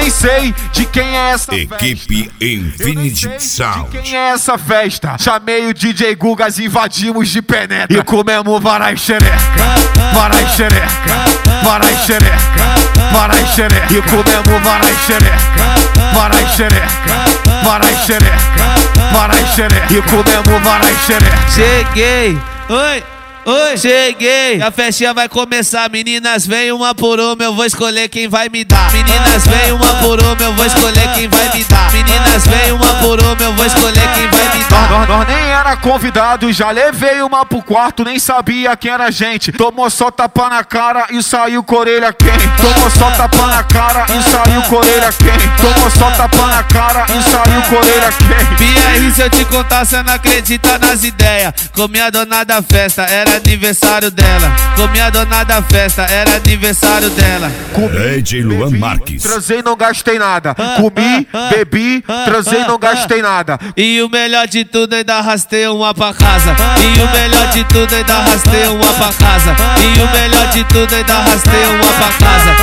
nem sei de quem é essa Equipe Infinity Sound. De quem é essa festa? Chamei o DJ Gugas, invadimos de penetra e comemos varai xereca, varai xereca, varai xereca, varai xereca e comemos varai xereca, varai xereca, varai xereca, varai xereca e comemos varai xereca. Cheguei, oi. Oi, cheguei, a festinha vai começar. Meninas, vem uma por uma, eu vou escolher quem vai me dar. Meninas, vem uma por uma, eu vou escolher quem vai me dar. Meninas, vem uma por uma, eu vou escolher quem vai me dar. Nós nem era convidado, já levei uma pro quarto, nem sabia quem era a gente. Tomou só tapa na cara e saiu com a orelha quente. Tomou só tapa na cara e saiu com a orelha quente. Tomou só tapa na cara e saiu com a orelha quente. BR, se eu te contar, cê não acredita nas ideias. Comi a dona da festa, era aniversário dela. Comi a dona da festa, era aniversário dela. DJ Luan Marques. Transei, não gastei nada. Comi, bebi, transei, não gastei nada. E o melhor de tudo, ainda arrastei uma pra casa. E o melhor de tudo, ainda arrastei uma pra casa. E o melhor de tudo, ainda arrastei uma pra casa.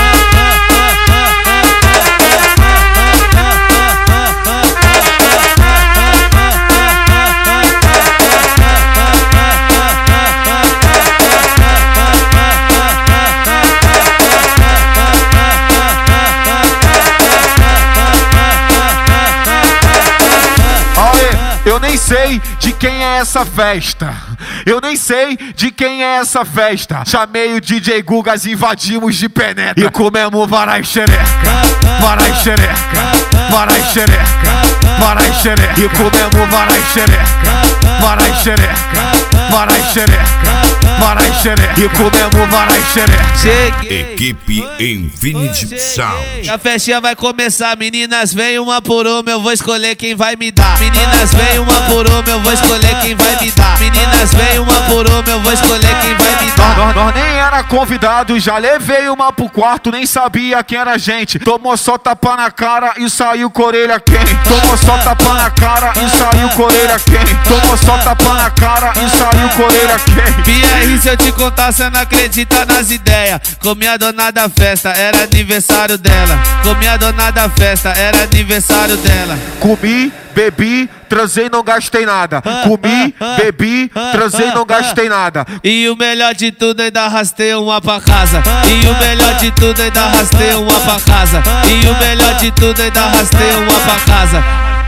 Eu nem sei de quem é essa festa. Eu nem sei de quem é essa festa. Chamei o DJ Gugas, invadimos de penetra e comemos varai xereca, varai xereca, varai xereca, varai xereca e comemos varai xereca, varai xereca, varai xereca, varai xereca e comemos varai xereca. Cheguei, Equipe Infinity Sound. a festinha vai começar. Meninas, vem uma por uma, eu vou escolher quem vai me dar. Meninas, vem uma por uma, eu vou escolher quem vai me dar. Meninas, vem uma por uma, eu vou escolher quem vai me dar. Nós nem era convidado, já levei uma pro quarto, nem sabia quem era a gente. Tomou só tapa na cara e saiu com a orelha quente. Tomou só tapa na cara e saiu com a orelha quente. Tomou só tapa na cara e saiu com a orelha quente. BR, se eu te contar, cê não acredita nas ideias. Comi a dona da festa, era aniversário dela. Comi a dona da festa, era aniversário dela. Comi, bebi, transei, não gastei nada. Comi, bebi, transei, não gastei nada. E o melhor de tudo, ainda arrastei uma pra casa. E o melhor de tudo, ainda arrastei uma pra casa. E o melhor de tudo, ainda arrastei uma pra casa.